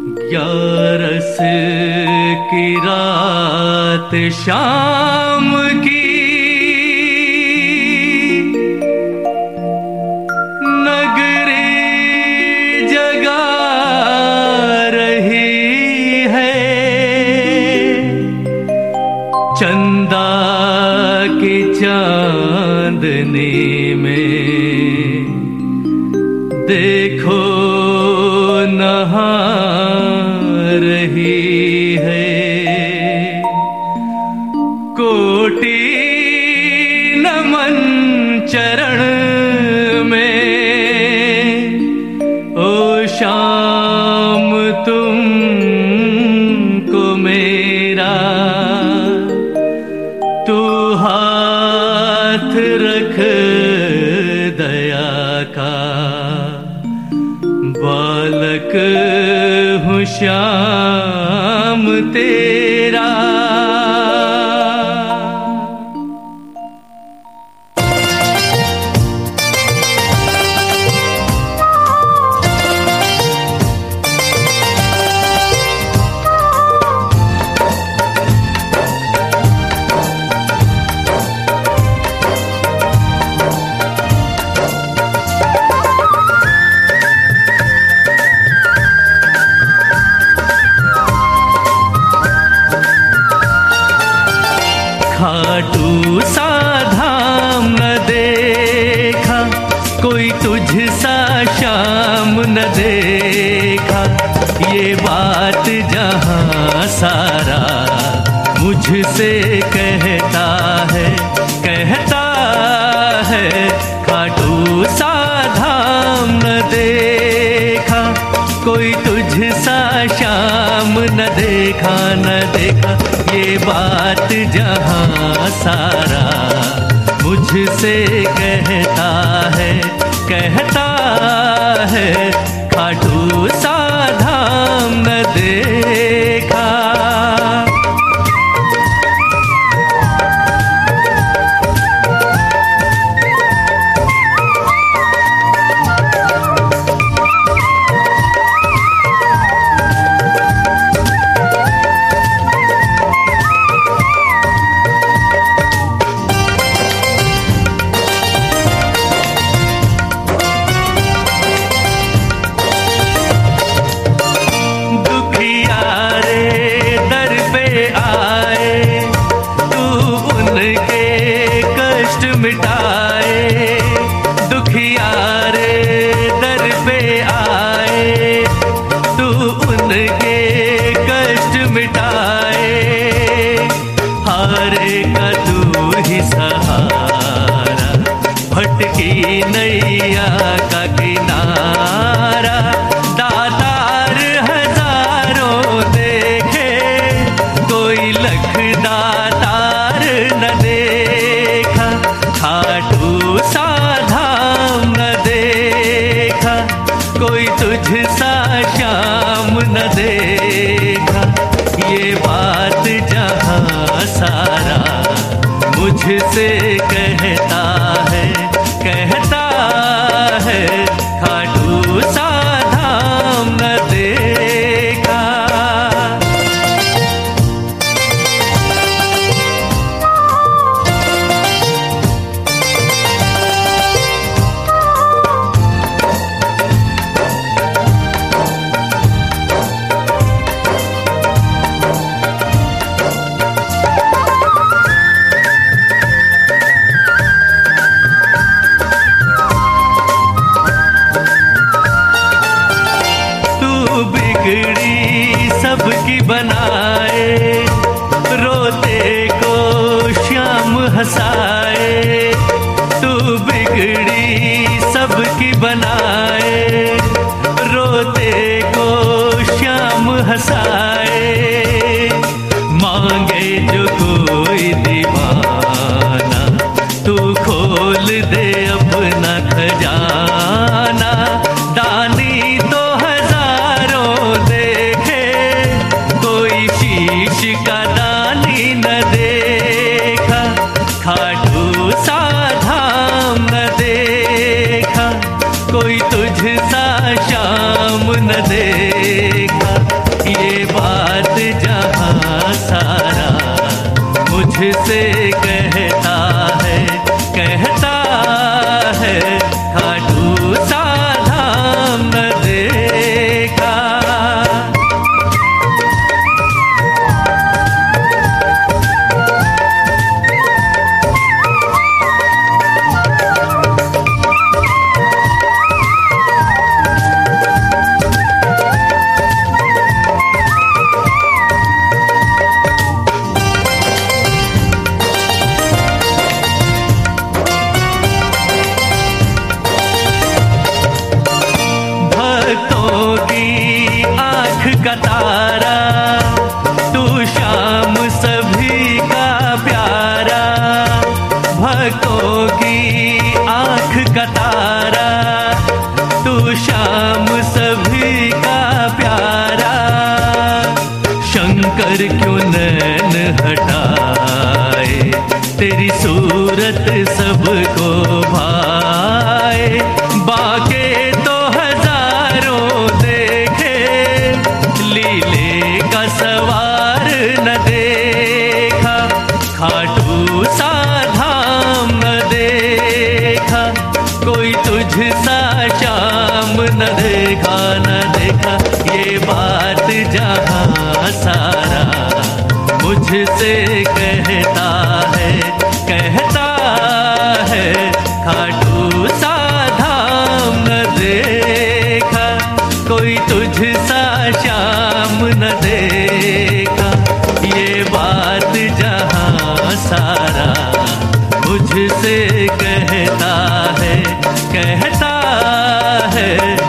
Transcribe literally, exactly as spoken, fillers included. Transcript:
ग्यारस की रात शाम की नगरी जगा रही है। चंदा की चांदनी में देखो नहा रही है। कोटि नमन चरण में, ओ शाम तुमको मेरा। तू हाथ रख दया का, बालक हूँ श्याम तेरा। खाटू सा धाम न देखा, कोई तुझ सा श्याम न देखा। ये बात जहां सारा मुझसे कहता है, कहता है। खाटू सा धाम न देखा, कोई तुझ सा श्याम न देखा, न देखा। ये बात जहां सारा मुझसे कहता है, कहता है। खाटू सा धाम न देखा। मिटाए दुखियारे दर पे आए, तू उनके कष्ट मिटाए। हारे का तू ही सहारा, भटकी नैया का किनारा। दातार हजारों देखे, कोई लख दातार न देखा। खाटू सा धाम न देखा, कोई तुझ सा श्याम न देखा। ये बात जहां सारा मुझसे कहता है, कहता है। खाटू सा धाम न देखा। बिगड़ी सबकी बनाए, रोते को श्याम हंसाए। तू बिगड़ी सबकी बनाए, रोते को श्याम हंसाए। मांगे जो कोई दीवाना, तू खोल दे अपना खजाना। दानी तो का दानी न देखा, खाटू सा धाम न देखा। कोई तुझ सा श्याम न देखा। मुझसे कहता है, कहता है खाटू सा धाम न देखा। का तारा तू श्याम सभी का प्यारा, भक्तों की आँख का तारा तू श्याम सभी का प्यारा। शंकर क्यों नैन हटाए, तेरी सूरत सबको भाए। बाके तो हजारों देखे, लीले का सवार न देखा। खाटू सा धाम न देखा, कोई तुझ सा श्याम न देखा, न देखा। ये बात जहां सारा मुझसे कहता है, कहता है खाटू सा धाम न देखा, कोई तुझ सा श्याम न देखा। ये बात जहां सारा मुझसे कहता है, कहता है